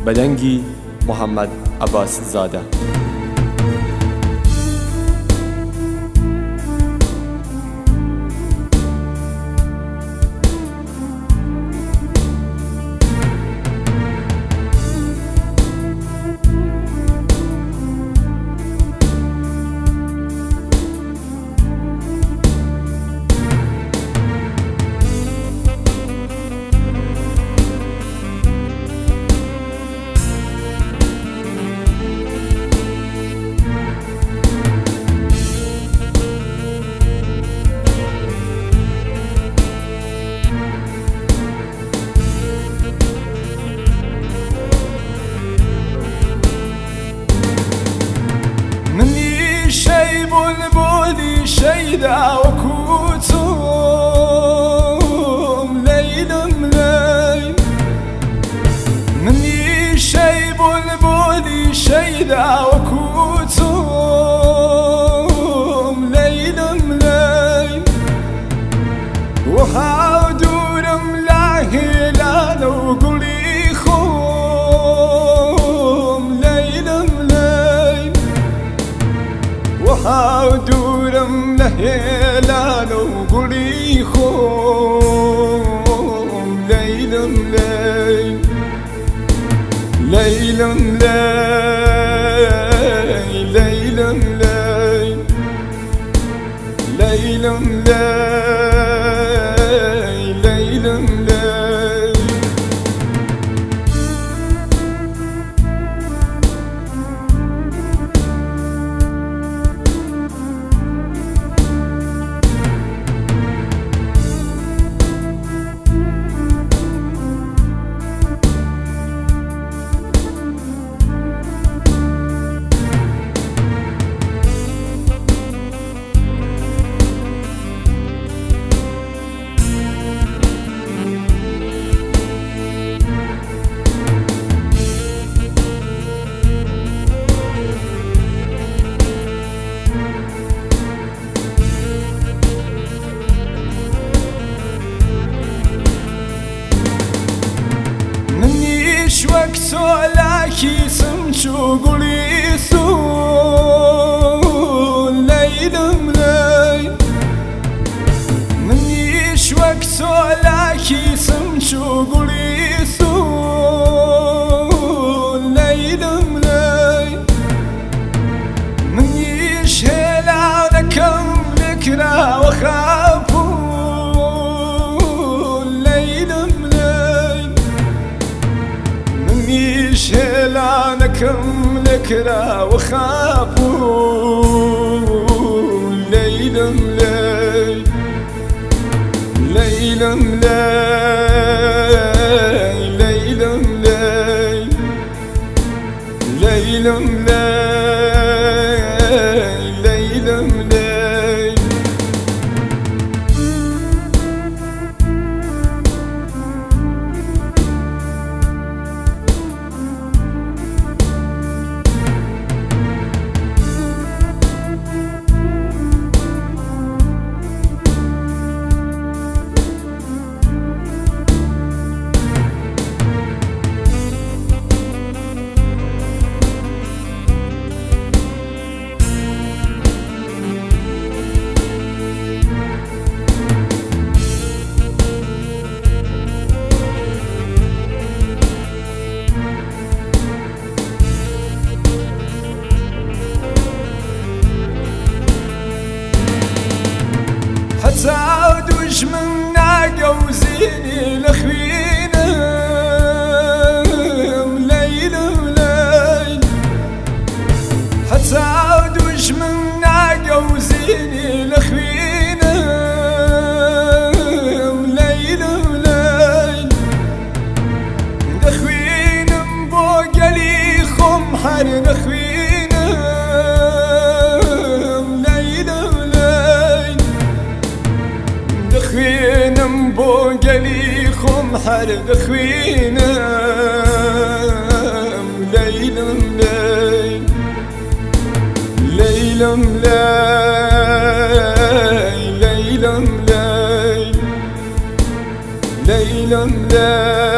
بەدەنگی محەممەد عەباس زادە. بلبلی شیدا و کوتوم لیلم لیل منی شی بلبلی شیدا و کوتوم لیلم لیل و ها دورم لاهلال و قلی خوم لیلم لیل و ها دورم لهلال و قلی خوم لیلم لیل لیلم لیل لیلم لیل لیلم لیل لیلم لیل وەک سۆلاکی سمچ و گوڵی سوون لیلم لیل منیش وەک سۆلاکی سمچ و گوڵی سوون لیلم لیل منیش هێلاو دەکەم لێکراوە خاپوون لیلم لیل منیش هێلانەکەم لێکراوە خاپوون لیلم لیل لیلم لیل لیلم لیل لیلم لیل لیلم لیل حتى دشمن ناقوزيني لخوينم ليلم ليل حتى دشمن ناقوزيني لخوينم ليلم ليل لخوينم بوقلي خم حر لخوينم ليلم ليل دخوينم بوقلي خم حر دخوينم ليلم ليل لیلم لیل لیلم لیل لیلم لیل